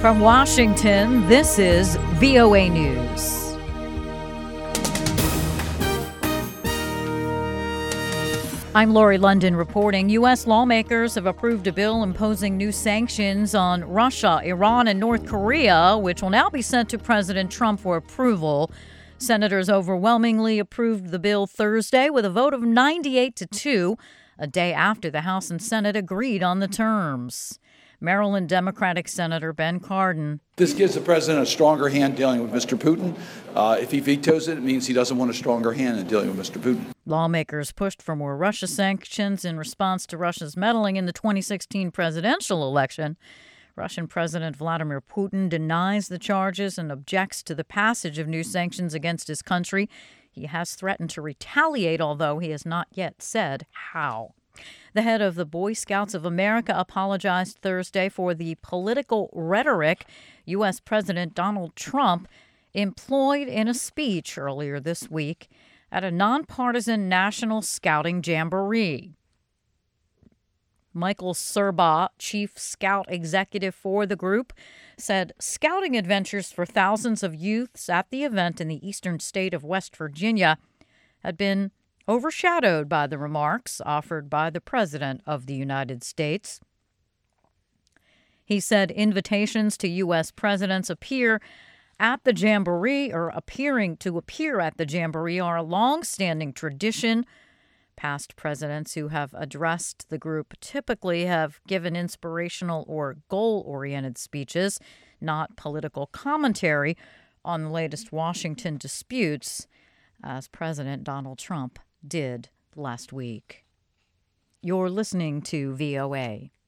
From Washington, this is VOA News. I'm Lori London reporting. U.S. lawmakers have approved a bill imposing new sanctions on Russia, Iran, and North Korea, which will now be sent to President Trump for approval. Senators overwhelmingly approved the bill Thursday with a vote of 98-2, a day after the House and Senate agreed on the terms. Maryland Democratic Senator Ben Cardin. This gives the president a stronger hand dealing with Mr. Putin. If he vetoes it, it means he doesn't want a stronger hand in dealing with Mr. Putin. Lawmakers pushed for more Russia sanctions in response to Russia's meddling in the 2016 presidential election. Russian President Vladimir Putin denies the charges and objects to the passage of new sanctions against his country. He has threatened to retaliate, although he has not yet said how. The head of the Boy Scouts of America apologized Thursday for the political rhetoric U.S. President Donald Trump employed in a speech earlier this week at a nonpartisan National Scouting Jamboree. Michael Serbaugh, chief scout executive for the group, said scouting adventures for thousands of youths at the event in the eastern state of West Virginia had been overshadowed by the remarks offered by the President of the United States. He said invitations to U.S. presidents appearing to appear at the Jamboree are a long-standing tradition. Past presidents who have addressed the group typically have given inspirational or goal-oriented speeches, not political commentary on the latest Washington disputes, as President Donald Trump did last week. You're listening to VOA.